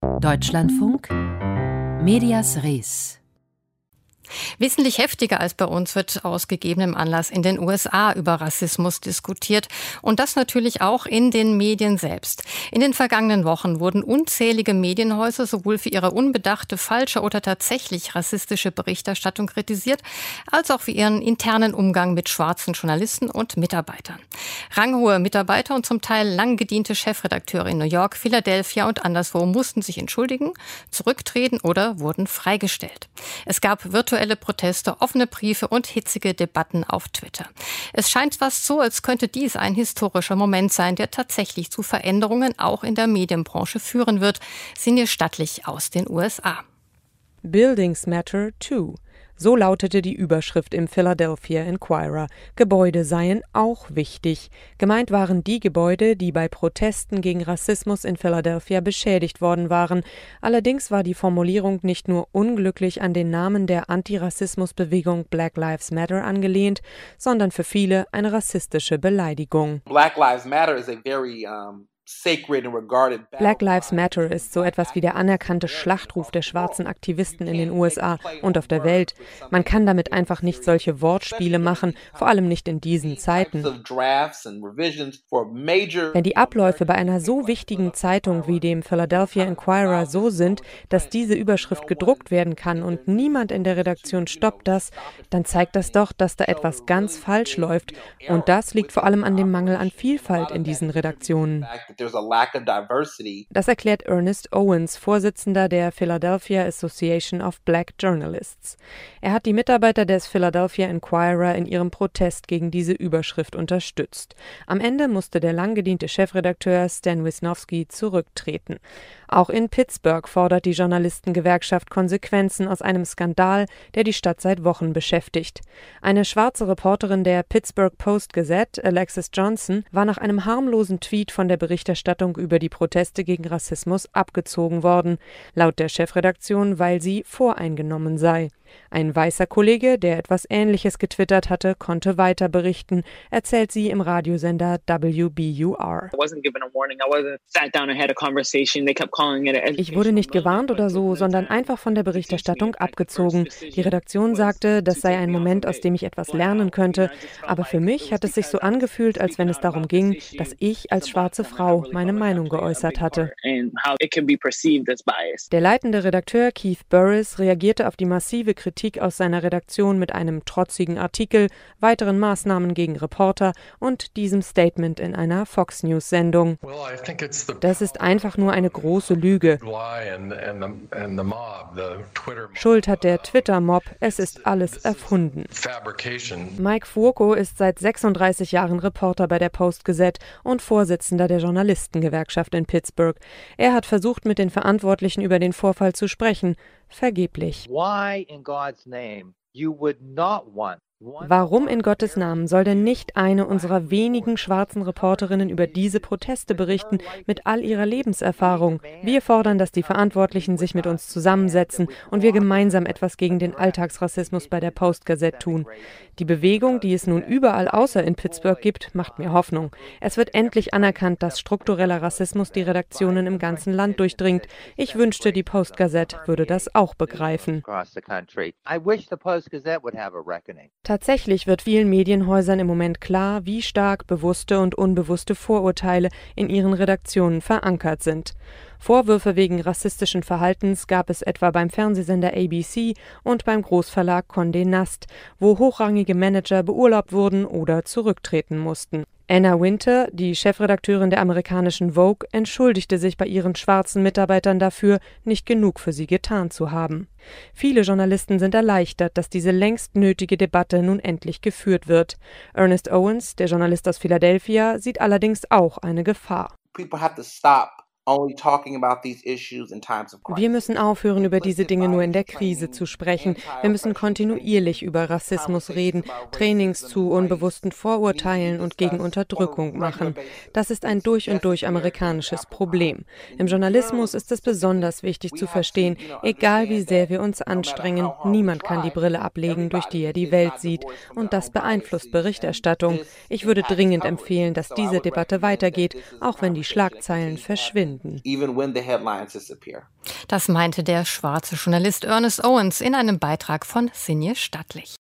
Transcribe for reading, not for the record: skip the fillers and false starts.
Deutschlandfunk Medias Res. Wesentlich heftiger als bei uns wird aus gegebenem Anlass in den USA über Rassismus diskutiert. Und das natürlich auch in den Medien selbst. In den vergangenen Wochen wurden unzählige Medienhäuser sowohl für ihre unbedachte, falsche oder tatsächlich rassistische Berichterstattung kritisiert, als auch für ihren internen Umgang mit schwarzen Journalisten und Mitarbeitern. Ranghohe Mitarbeiter und zum Teil lang gediente Chefredakteure in New York, Philadelphia und anderswo mussten sich entschuldigen, zurücktreten oder wurden freigestellt. Es gab virtuelle Proteste, offene Briefe und hitzige Debatten auf Twitter. Es scheint fast so, als könnte dies ein historischer Moment sein, der tatsächlich zu Veränderungen auch in der Medienbranche führen wird. Sinje Stattlich aus den USA. Buildings matter too. So lautete die Überschrift im Philadelphia Inquirer. Gebäude seien auch wichtig. Gemeint waren die Gebäude, die bei Protesten gegen Rassismus in Philadelphia beschädigt worden waren. Allerdings war die Formulierung nicht nur unglücklich an den Namen der Antirassismusbewegung Black Lives Matter angelehnt, sondern für viele eine rassistische Beleidigung. Black Lives Matter is a very Black Lives Matter ist so etwas wie der anerkannte Schlachtruf der schwarzen Aktivisten in den USA und auf der Welt. Man kann damit einfach nicht solche Wortspiele machen, vor allem nicht in diesen Zeiten. Wenn die Abläufe bei einer so wichtigen Zeitung wie dem Philadelphia Inquirer so sind, dass diese Überschrift gedruckt werden kann und niemand in der Redaktion stoppt das, dann zeigt das doch, dass da etwas ganz falsch läuft. Und das liegt vor allem an dem Mangel an Vielfalt in diesen Redaktionen. Das erklärt Ernest Owens, Vorsitzender der Philadelphia Association of Black Journalists. Er hat die Mitarbeiter des Philadelphia Inquirer in ihrem Protest gegen diese Überschrift unterstützt. Am Ende musste der lang gediente Chefredakteur Stan Wisnowski zurücktreten. Auch in Pittsburgh fordert die Journalistengewerkschaft Konsequenzen aus einem Skandal, der die Stadt seit Wochen beschäftigt. Eine schwarze Reporterin der Pittsburgh Post-Gazette, Alexis Johnson, war nach einem harmlosen Tweet von der Berichterstattung über die Proteste gegen Rassismus abgezogen worden, laut der Chefredaktion, weil sie voreingenommen sei. Ein weißer Kollege, der etwas Ähnliches getwittert hatte, konnte weiter berichten, erzählt sie im Radiosender WBUR. Ich wurde nicht gewarnt oder so, sondern einfach von der Berichterstattung abgezogen. Die Redaktion sagte, das sei ein Moment, aus dem ich etwas lernen könnte. Aber für mich hat es sich so angefühlt, als wenn es darum ging, dass ich als schwarze Frau meine Meinung geäußert hatte. Der leitende Redakteur Keith Burris reagierte auf die massive Kritik aus seiner Redaktion mit einem trotzigen Artikel, weiteren Maßnahmen gegen Reporter und diesem Statement in einer Fox News-Sendung. Das ist einfach nur eine große Lüge. Schuld hat der Twitter-Mob, es ist alles erfunden. Mike Fuoco ist seit 36 Jahren Reporter bei der Post-Gazette und Vorsitzender der Journalistengewerkschaft in Pittsburgh. Er hat versucht, mit den Verantwortlichen über den Vorfall zu sprechen. Vergeblich. Warum in Gottes Namen soll denn nicht eine unserer wenigen schwarzen Reporterinnen über diese Proteste berichten, mit all ihrer Lebenserfahrung? Wir fordern, dass die Verantwortlichen sich mit uns zusammensetzen und wir gemeinsam etwas gegen den Alltagsrassismus bei der Post-Gazette tun. Die Bewegung, die es nun überall außer in Pittsburgh gibt, macht mir Hoffnung. Es wird endlich anerkannt, dass struktureller Rassismus die Redaktionen im ganzen Land durchdringt. Ich wünschte, die Post-Gazette würde das auch begreifen. Tatsächlich wird vielen Medienhäusern im Moment klar, wie stark bewusste und unbewusste Vorurteile in ihren Redaktionen verankert sind. Vorwürfe wegen rassistischen Verhaltens gab es etwa beim Fernsehsender ABC und beim Großverlag Condé Nast, wo hochrangige Manager beurlaubt wurden oder zurücktreten mussten. Anna Wintour, die Chefredakteurin der amerikanischen Vogue, entschuldigte sich bei ihren schwarzen Mitarbeitern dafür, nicht genug für sie getan zu haben. Viele Journalisten sind erleichtert, dass diese längst nötige Debatte nun endlich geführt wird. Ernest Owens, der Journalist aus Philadelphia, sieht allerdings auch eine Gefahr. Wir müssen aufhören, über diese Dinge nur in der Krise zu sprechen. Wir müssen kontinuierlich über Rassismus reden, Trainings zu unbewussten Vorurteilen und gegen Unterdrückung machen. Das ist ein durch und durch amerikanisches Problem. Im Journalismus ist es besonders wichtig zu verstehen, egal wie sehr wir uns anstrengen, niemand kann die Brille ablegen, durch die er die Welt sieht. Und das beeinflusst Berichterstattung. Ich würde dringend empfehlen, dass diese Debatte weitergeht, auch wenn die Schlagzeilen verschwinden. verschwinden. even when the headlines disappear. Das meinte der schwarze Journalist Ernest Owens in einem Beitrag von Sinje Stattlich.